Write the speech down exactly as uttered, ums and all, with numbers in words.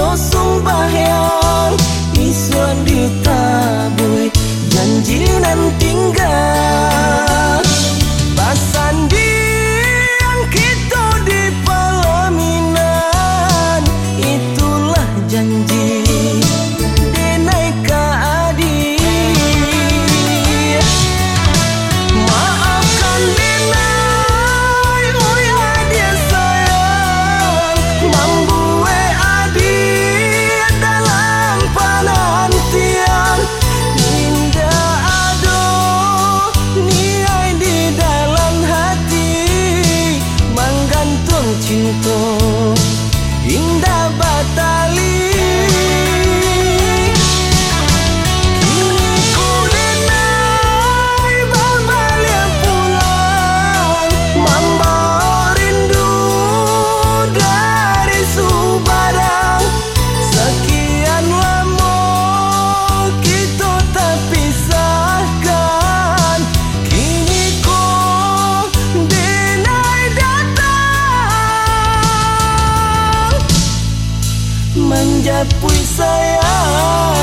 do sembahyang isuan ditabui janji nan tinggal pasan diang kita di pelaminan itulah janji denai kaadi maafkan denai oh ya dia sayang membue adi dalam penantian indah ado niai di dalam hati menggantung cinta indah batali kini ku denai berbalik pulang membawa rindu dari Subadang sekian lama kita tak pisahkan kini ku denai datang menjapui sayang